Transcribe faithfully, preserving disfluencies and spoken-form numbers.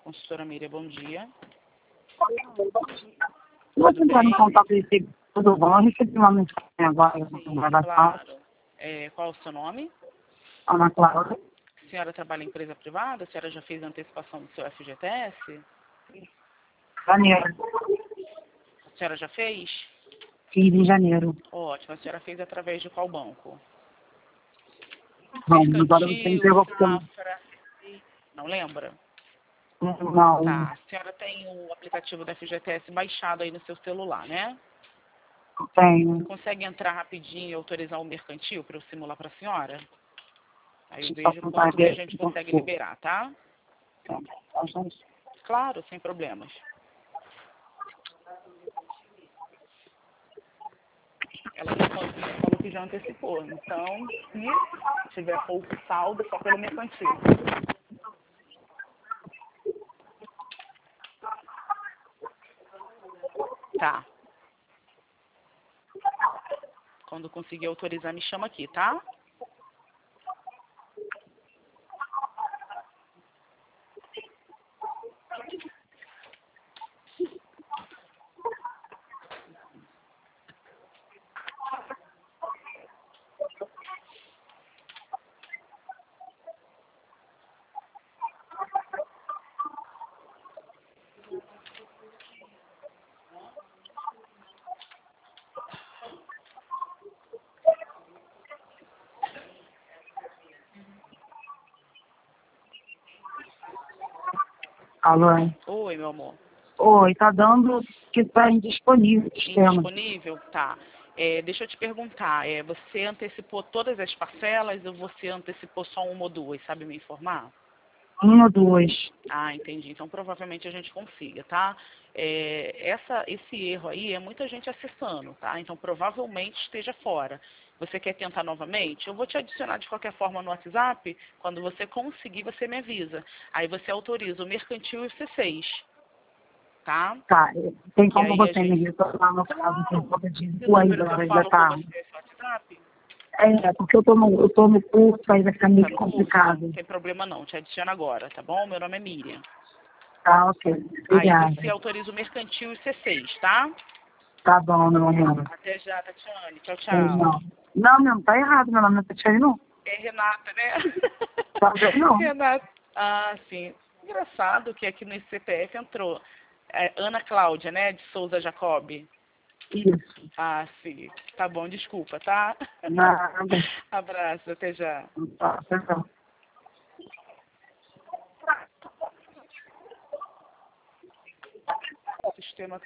Consultora Miriam, bom dia. Pode entrar em contato e tudo bom? Eu recebi uma mensagem agora Sim, da claro. É, qual é o seu nome? Ana Cláudia. A senhora trabalha em empresa privada? A senhora já fez a antecipação do seu F G T S? Janeiro. A senhora já fez? Fiz em janeiro. Ótimo. A senhora fez através de qual banco? Não, agora você me pegou porque eu Safra, não lembra? não. Tá. A senhora tem o aplicativo da F G T S baixado aí no seu celular, né? Tenho. Consegue entrar rapidinho e autorizar o mercantil para eu simular para a senhora? Aí eu Deixa eu vejo só quanto que a ver gente aqui, consegue porque- liberar, tá? Tá, gente. Claro, sem problemas. Ela já falou falou que já antecipou. Então, se tiver pouco saldo, só pelo mercantil. Tá. Quando conseguir autorizar, me chama aqui, tá? Alô? Oi, meu amor. Oi, tá dando que tá indisponível o sistema. Indisponível? Tá. É, deixa eu te perguntar, é, você antecipou todas as parcelas ou você antecipou só uma ou duas? Sabe me informar? Um ou duas. Ah, entendi. Então, provavelmente a gente consiga, tá? É, essa, esse erro aí é muita gente acessando, tá? Então, provavelmente esteja fora. Você quer tentar novamente? Eu vou te adicionar de qualquer forma no WhatsApp. Quando você conseguir, você me avisa. Aí você autoriza o mercantil e o C seis, tá? Tá, tem E como aí a você gente... me retornar no caso por Claro! volta de O duas número que eu horas da falo com tarde? você é esse WhatsApp? É, porque eu tô no, eu tô no curso, aí vai ficar Tá meio no curso? complicado. Não tem problema não. Te adiciono agora, tá bom? Meu nome é Miriam. Tá, ok. Aí Obrigada. você autoriza o mercantil e o C seis, tá? Tá bom, meu amor. Até já, Tatiane. Tchau, Pois tchau. não. Não, não, tá errado, meu nome não é Tatiane, não. É Renata, né? Tá bem, não. Renata. Ah, sim. Engraçado que aqui no C P F entrou é, Ana Cláudia, né? De Souza Jacobi. Isso. Ah, sim. Tá bom, desculpa, tá? Nada. Abraço, até já. Tá, tá bom. O sistema